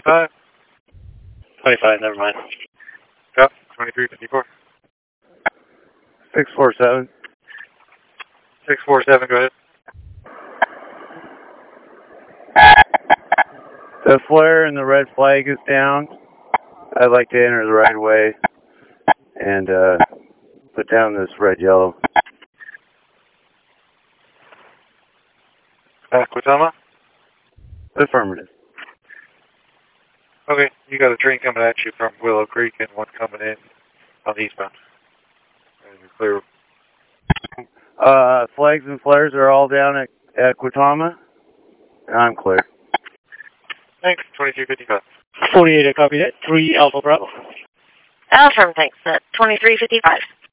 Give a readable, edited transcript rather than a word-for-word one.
25. 25, never mind. Drop, 2354. 647. 647, go ahead. The flare and the red flag is down. I'd like to enter the right of way and put down this red-yellow. Aquatama? Affirmative. Okay, you got a train coming at you from Willow Creek and one coming in on the eastbound. And you're clear. Flags and flares are all down at Aquatama. I'm clear. Thanks, 2255. 48, I copy that. 3 Alpha Bravo. Affirm, thanks. 2355.